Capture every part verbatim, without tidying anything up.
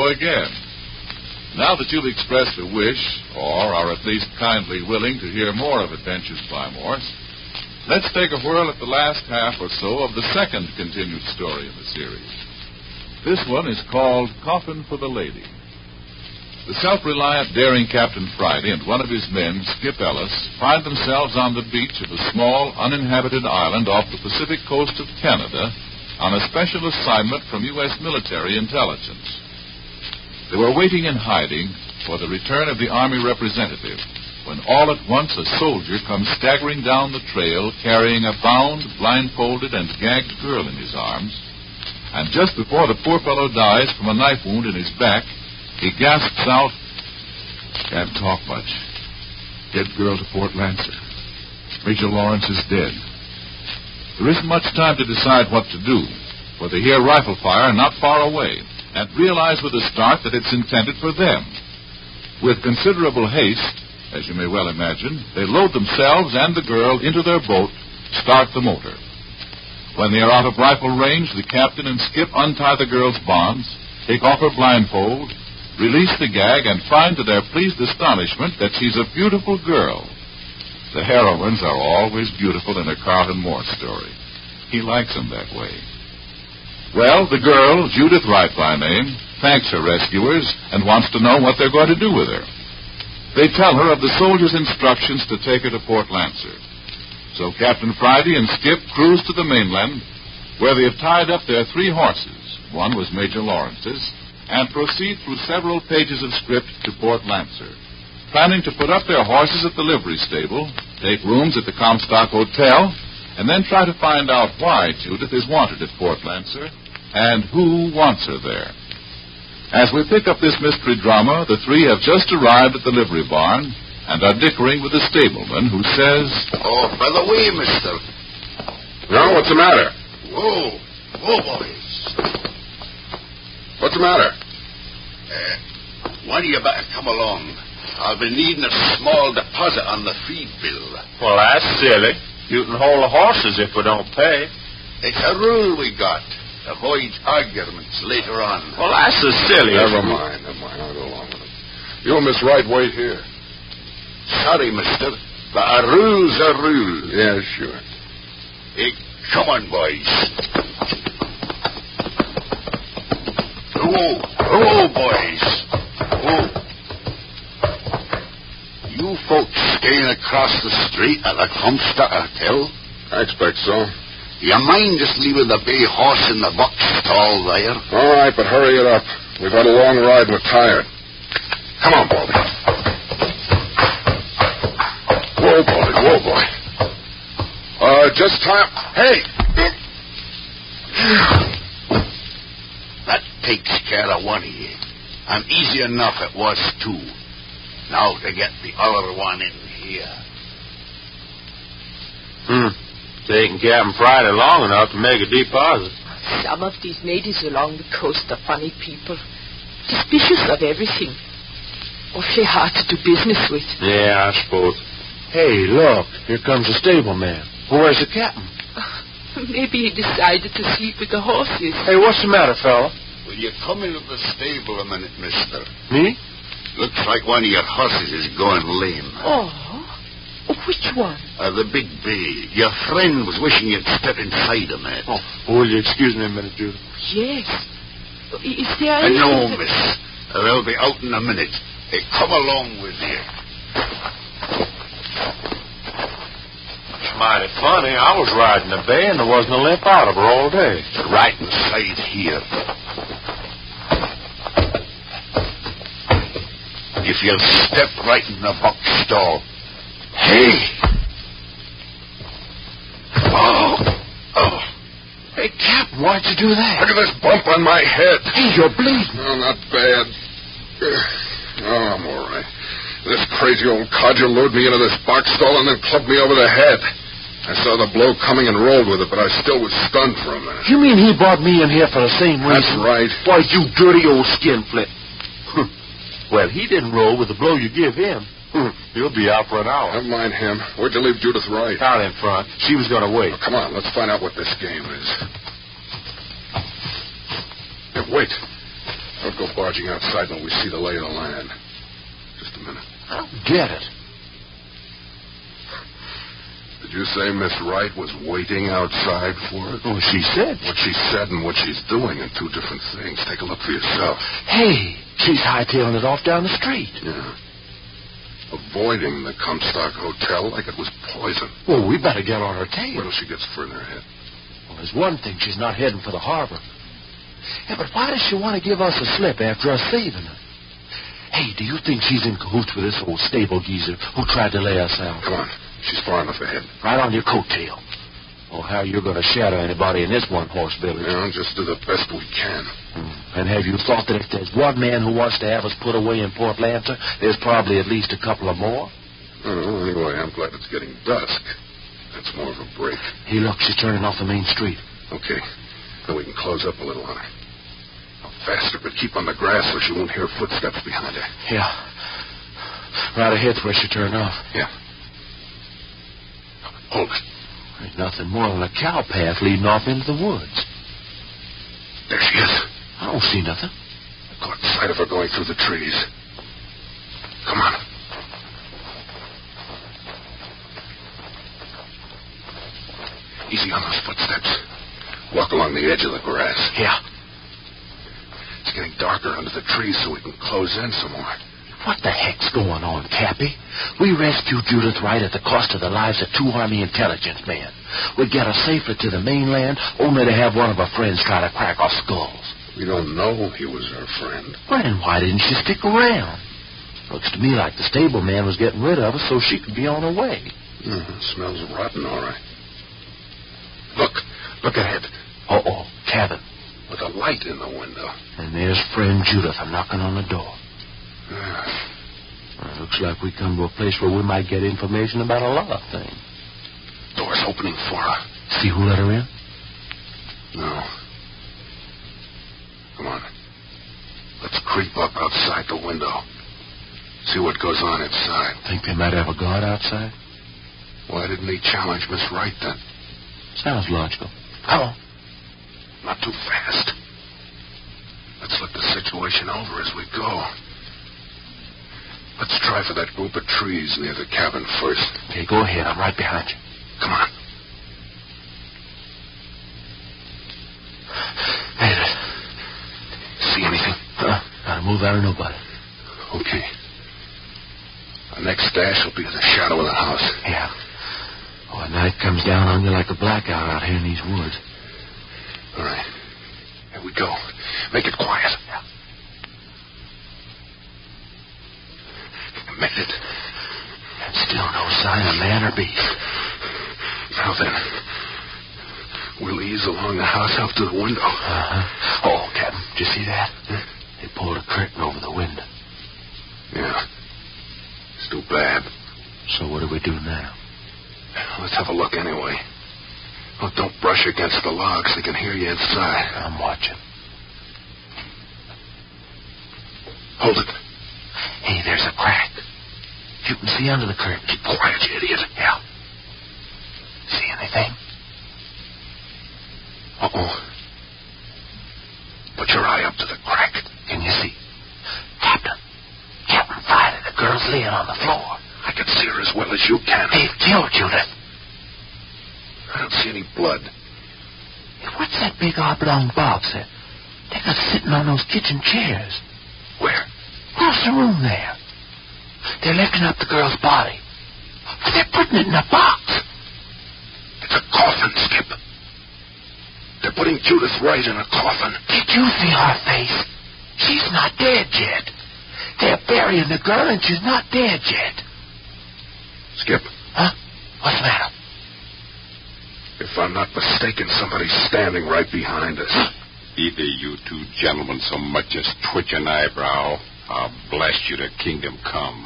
go again. Now that you've expressed a wish, or are at least kindly willing to hear more of Adventures by Morse, let's take a whirl at the last half or so of the second continued story in the series. This one is called Coffin for the Lady. The self-reliant, daring Captain Friday and one of his men, Skip Ellis, find themselves on the beach of a small, uninhabited island off the Pacific coast of Canada on a special assignment from U S military intelligence. They were waiting in hiding for the return of the Army representative when all at once a soldier comes staggering down the trail carrying a bound, blindfolded, and gagged girl in his arms. And just before the poor fellow dies from a knife wound in his back, he gasps out, "Can't talk much. Get girl to Fort Lancer. Major Lawrence is dead." There isn't much time to decide what to do, for they hear rifle fire not far away and realize with a start that it's intended for them. With considerable haste, as you may well imagine, they load themselves and the girl into their boat, start the motor. When they are out of rifle range, the captain and Skip untie the girl's bonds, take off her blindfold, release the gag, and find to their pleased astonishment that she's a beautiful girl. The heroines are always beautiful in a Carlton Morse story. He likes them that way. Well, the girl, Judith Wright by name, thanks her rescuers and wants to know what they're going to do with her. They tell her of the soldiers' instructions to take her to Port Lancer. So Captain Friday and Skip cruise to the mainland, where they have tied up their three horses. One was Major Lawrence's, and proceed through several pages of script to Port Lancer, planning to put up their horses at the livery stable, take rooms at the Comstock Hotel, and then try to find out why Judith is wanted at Port Lancer and who wants her there. As we pick up this mystery drama, the three have just arrived at the livery barn and are dickering with the stableman, who says, "Oh, by the way, mister." "No, what's the matter?" "Whoa, whoa, boys. What's the matter?" Uh, one of you better come along. I'll be needing a small deposit on the feed bill." "Well, that's silly. You can hold the horses if we don't pay." "It's a rule we got. Avoid arguments later on." "Well, that's the silliest." Never mind, never mind. I'll go along with it. You and Miss Wright wait here. "Sorry, mister, but a rule's a rule." Yeah, sure. Hey, come on, boys. Whoa, whoa, boys. Whoa. You folks staying across the street at the Comstock Hotel? I expect so. You mind just leaving the bay horse in the box stall there? All right, but hurry it up. We've had a long ride and we're tired. Come on, Baldy. Whoa, boy, whoa, boy. Uh, just time. Hey! That takes care of one of you. And easy enough it was, too. Now to get the other one in here. Hmm. Taking Captain Friday long enough to make a deposit. Some of these natives along the coast are funny people. Suspicious of everything. Awfully hard to do business with. Yeah, I suppose. Hey, look. Here comes the stableman. Where's the captain? Uh, maybe he decided to sleep with the horses. Hey, what's the matter, fella? Will you come into the stable a minute, mister? Me? Looks like one of your horses is going lame. Oh, which one? Uh, the big bay. Your friend was wishing you'd step inside him, Ed. Oh, will you excuse me a minute, Judith? Yes. Is there Uh, anything... no, miss. Uh, they'll be out in a minute. Hey, come along with you. It's mighty funny. I was riding the bay and there wasn't a limp out of her all day. Right inside here. If you'll step right in the box stall. Hey! Oh! Oh! Hey, Captain, why'd you do that? Look at this bump on my head. Hey, you're bleeding. Oh, not bad. Oh, I'm all right. This crazy old codger lured me into this box stall and then clubbed me over the head. I saw the blow coming and rolled with it, but I still was stunned for a minute. You mean he brought me in here for the same reason? That's right. Why, you dirty old skinflint. Well, he didn't roll with the blow you give him. He'll be out for an hour. Never mind him. Where'd you leave Judith Wright? Out in front. She was going to wait. Oh, come on, let's find out what this game is. Hey, wait. I'll go barging outside when we see the lay of the land. Just a minute. I don't get it. Did you say Miss Wright was waiting outside for it? Oh, she said. What she said and what she's doing are two different things. Take a look for yourself. Hey, she's hightailing it off down the street. Yeah. Avoiding the Comstock Hotel like it was poison. Well, we better get on her tail. Wait till she gets further ahead. Well, there's one thing. She's not heading for the harbor. Yeah, but why does she want to give us a slip after us saving her? Hey, do you think she's in cahoots with this old stable geezer who tried to lay us out? Come on. She's far enough ahead. Right on your coattail. Oh, how you're going to shadow anybody in this one-horse village. Yeah, just do the best we can. Hmm. And have you thought that if there's one man who wants to have us put away in Port Lancer, there's probably at least a couple of more? Oh, anyway, I'm glad it's getting dusk. That's more of a break. Hey, look, she's turning off the main street. Okay. Then we can close up a little on her. Now, faster, but keep on the grass so she won't hear footsteps behind her. Yeah. Right ahead's where she turned off. Yeah. Hold it. Ain't nothing more than a cow path leading off into the woods. There she is. I don't see nothing. I caught sight of her going through the trees. Come on. Easy on those footsteps. Walk along the edge of the grass. Yeah. It's getting darker under the trees, so we can close in some more. What the heck's going on, Cappy? We rescued Judith Wright at the cost of the lives of two Army intelligence men. We get her safely to the mainland, only to have one of her friends try to crack our skulls. We don't know he was her friend. Well, then why didn't she stick around? Looks to me like the stable man was getting rid of her so she could be on her way. Mm, smells rotten, all right. Look. Look ahead. Uh-oh. Cabin. With a light in the window. And there's friend Judith a knocking on the door. Yeah. Well, looks like we come to a place where we might get information about a lot of things. Door's opening for her. See who let her in? No. Come on. Let's creep up outside the window. See what goes on inside. Think they might have a guard outside? Why didn't he challenge Miss Wright then? Sounds logical. Come on. Not too fast. Let's look the situation over as we go. Let's try for that group of trees near the cabin first. Okay, go ahead. I'm right behind you. Come on. Hey, see anything? Huh? Gotta move out of nobody. Okay. Our next dash will be in the shadow of the house. Yeah. Oh, the night comes down on you like a blackout out here in these woods. All right. Here we go. Make it quiet. Yeah. Made it. And still no sign of man or beast. Now then, we'll ease along the house up to the window. Uh-huh. Oh, Captain, did you see that? Huh? They pulled a curtain over the window. Yeah. It's too bad. So what do we do now? Let's have a look anyway. Oh, don't brush against the logs. They can hear you inside. I'm watching. Hold it. Hey, there's a crack. You can see under the curtain. Keep quiet, you idiot. Yeah. See anything? Uh-oh. Put your eye up to the crack. Can you see? Captain. Captain Friday, the girl's laying on the floor. I can see her as well as you can. They've killed Judith. I don't see any blood. Hey, what's that big oblong box there? They got sitting on those kitchen chairs. Where? Across the room there. They're lifting up the girl's body. But they're putting it in a box. It's a coffin, Skip. They're putting Judith Wright in a coffin. Did you see her face? She's not dead yet. They're burying the girl and she's not dead yet. Skip. Huh? What's the matter? If I'm not mistaken, somebody's standing right behind us. Either you two gentlemen so much as twitch an eyebrow, I'll blast you to kingdom come.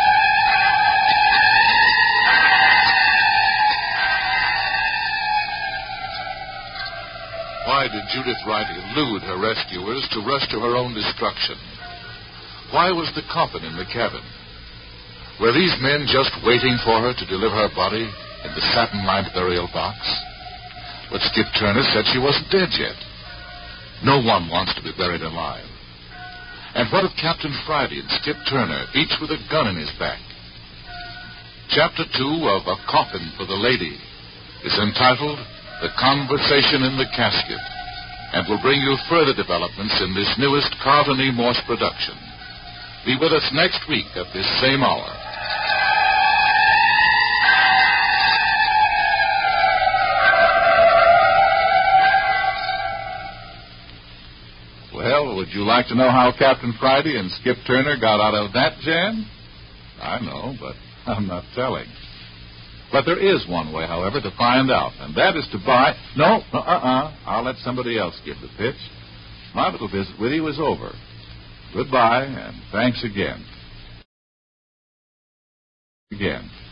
Why did Judith Wright elude her rescuers to rush to her own destruction? Why was the coffin in the cabin? Were these men just waiting for her to deliver her body in the satin-lined burial box? But Skip Turner said she wasn't dead yet. No one wants to be buried alive. And what of Captain Friday and Skip Turner, each with a gun in his back? Chapter two of A Coffin for the Lady is entitled The Conversation in the Casket, and will bring you further developments in this newest Carlton E. Morse production. Be with us next week at this same hour. Well, would you like to know how Captain Friday and Skip Turner got out of that jam? I know, but I'm not telling. But there is one way, however, to find out, and that is to buy... No, uh-uh. I'll let somebody else give the pitch. My little visit with you is over. Goodbye, and thanks again. Again.